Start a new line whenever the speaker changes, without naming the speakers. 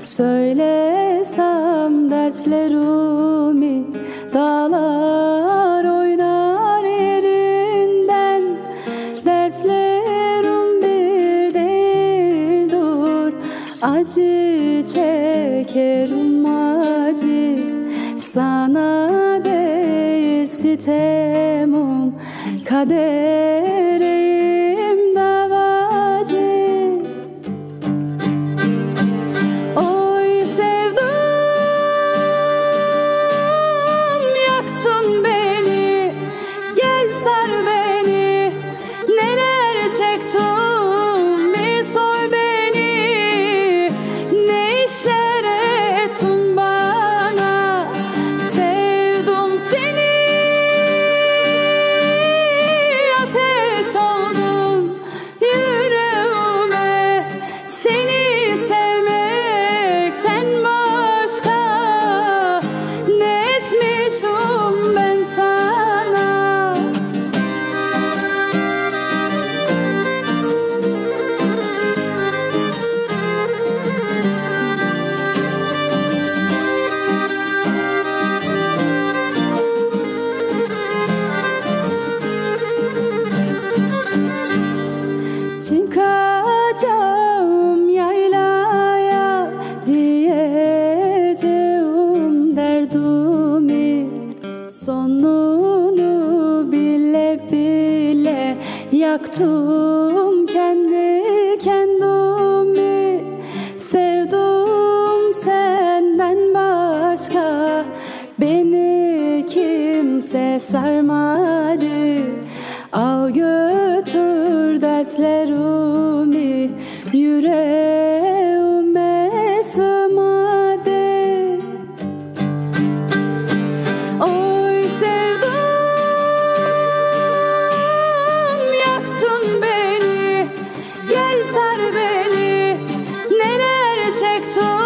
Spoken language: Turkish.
Söylesem dertlerimi, dağlar oynar yerinden. Dertlerim bir değil, dur acı çekerim acı. Sana değil sitemim, kaderim davacı. Oy sevdum, yaktın beni, gel sar beni. Neler çektim bir sor beni, ne işler ettin bana. Sevdim seni, ateş oldun yüreğime. Seni sevmekten başka ne etmişim ben sana. Çıkacağım yaylaya, diyeceğim derdimi. Sonunu bile bile yaktım kendi kendimi. Sevdim senden başka, beni kimse sarmadı. Al götür dertlerimi, yüreğime sığmadı. Oy sevdum, yaktın beni, gel sar beni. Neler çektim